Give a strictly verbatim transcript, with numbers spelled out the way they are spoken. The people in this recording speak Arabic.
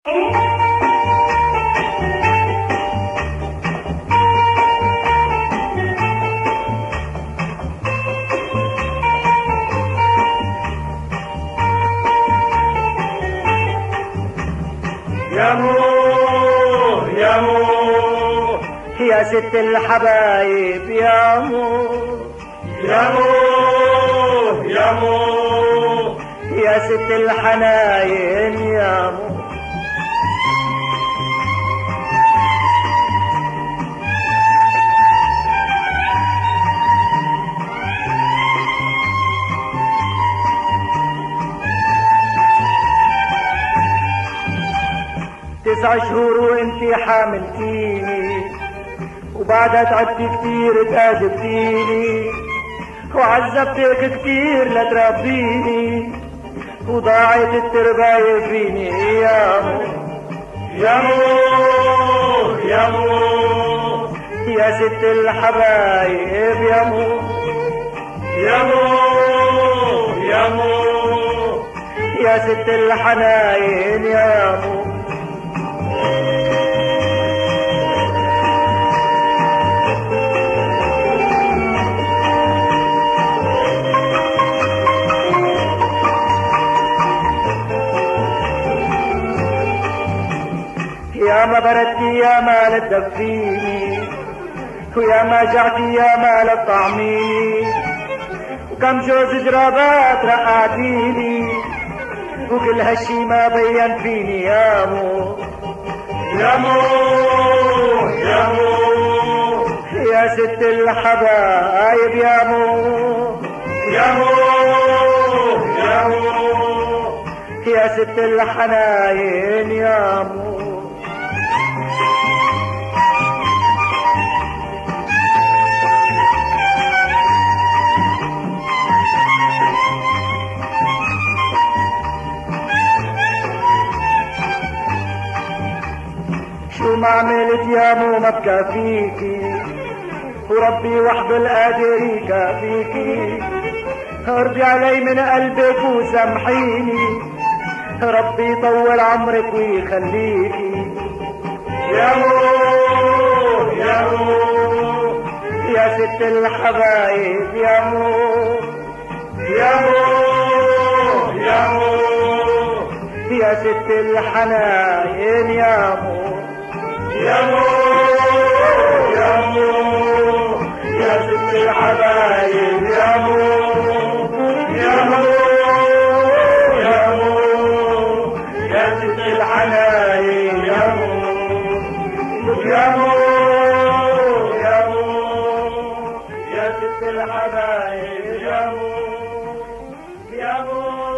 يا مو يا مو يا ست الحبايب يا مو يا مو يا مو يا ست الحناين يا مو تسع شهور وانتي حامل فيني وبعدها تعبتي كتير تأذبتيني وعذبتك كتير لتربيني وضاعت الترباية فيني يا مو يا مو يا مو يا ست الحبايب يا مو يا مو يا مو يا ست الحناين يا مو يا ما بردتي يا ما لتدفيني ويا ما جعتي يا ما لتطعميني وكم جوز جرابات رقعتيني وكل هالشي ما بين فيني يا مو يا مو يا مو يا ست الحبايب يا مو يا مو يا مو يا ست الحناين يا مو شو ما عملت يا مو ما بكافيكي وربي وحده القادر يكافيكي ارضي علي من قلبك وسامحيني ربي يطول عمرك ويخليكي يا مو يا مو يا ست الحبايب يا مو يا مو يا مو يا ست الحناين يا مو يا مو يا مو يا ست الحبايب يا مو يا مو يا مو يا ست الحناين يا مو يا مو يا مو يا ست الحبايب يا مو يا مو